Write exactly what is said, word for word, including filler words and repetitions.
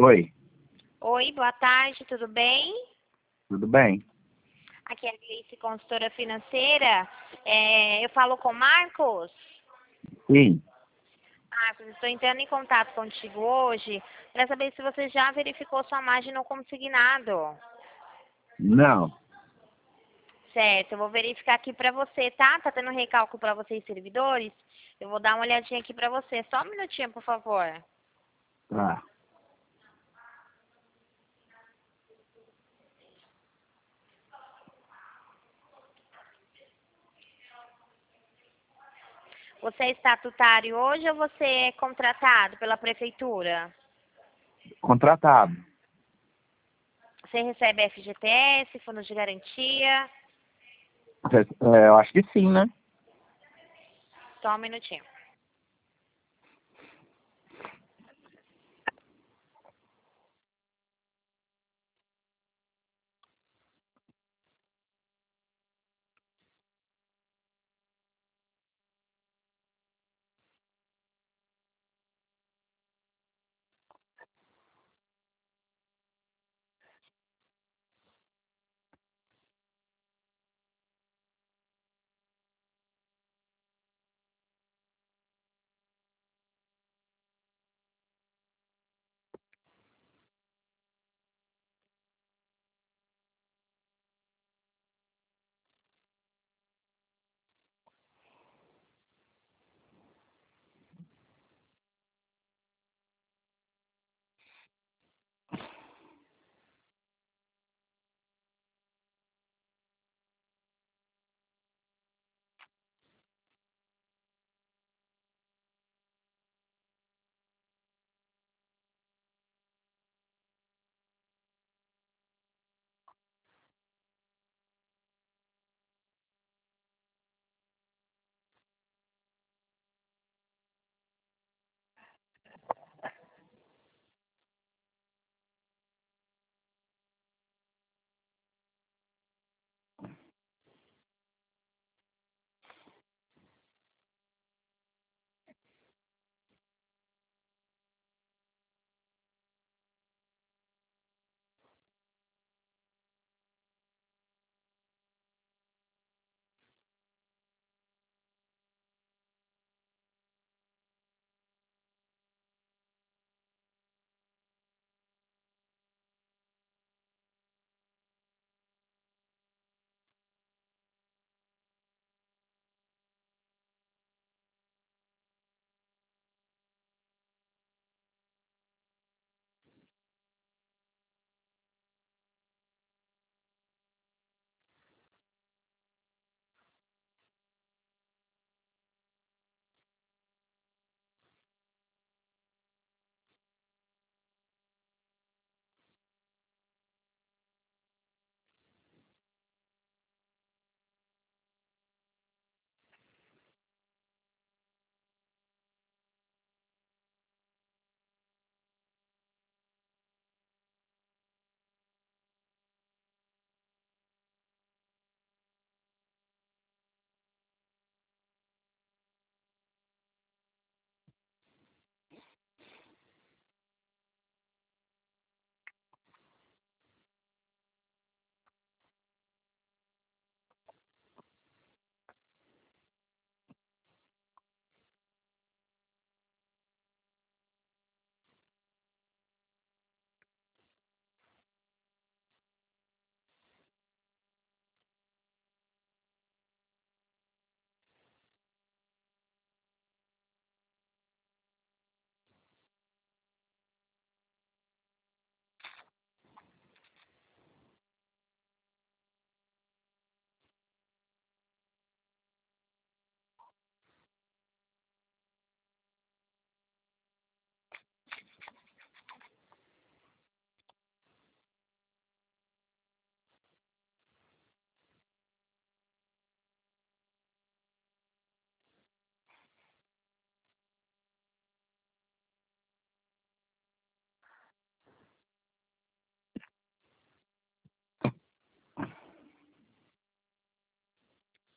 Oi, Oi, boa tarde, tudo bem? tudo bem? Aqui é a Gleice, consultora financeira. É, eu falo com o Marcos. Sim, Marcos, estou entrando em contato contigo hoje para saber se você já verificou sua margem no consignado. não, Certo, eu vou verificar aqui para você, tá? Tá tendo recálculo para vocês, servidores? Eu vou dar uma olhadinha aqui para você. Só um minutinho, por favor. tá. Você é estatutário hoje ou você é contratado pela prefeitura? Contratado. Você recebe F G T S, fundo de garantia? É, eu acho que sim, né? Só um minutinho.